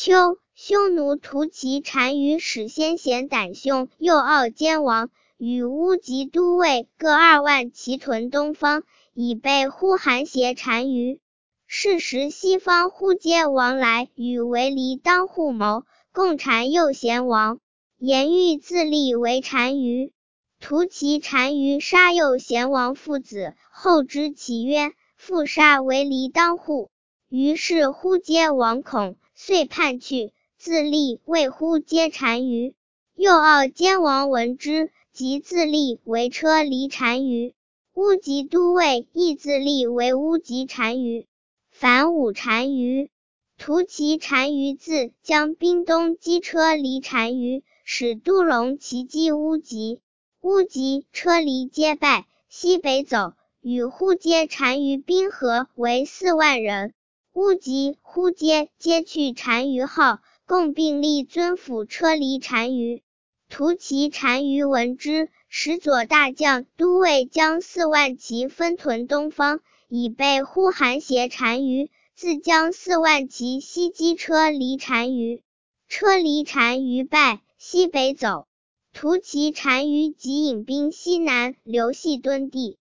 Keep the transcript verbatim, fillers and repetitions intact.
秋，匈奴突骑单于使先贤胆雄右傲坚王与乌吉都尉各二万骑屯东方，以备呼韩邪单于。是时西方呼接王来与为离当户谋，共单右贤王，言欲自立为单于。突骑单于杀右贤王父子，后知其冤，复杀为离当户。于是呼接王恐，遂叛去，自立为呼接单于。右傲坚王闻之，即自立为车离单于。乌吉都尉亦自立为乌吉单于。反武单于。突骑单于自将兵东击车离单于，使都笼骑击乌吉。乌吉、车离皆败，西北走，与呼接单于兵合为四万人。乌吉、呼接皆去单于号，共并立尊辅车离单于。突骑单于闻之，使左大将都尉将四万骑分屯东方，以备呼韩邪单于，自将四万骑西击车离单于。车离单于败，西北走。突骑单于即引兵西南，留系敦地。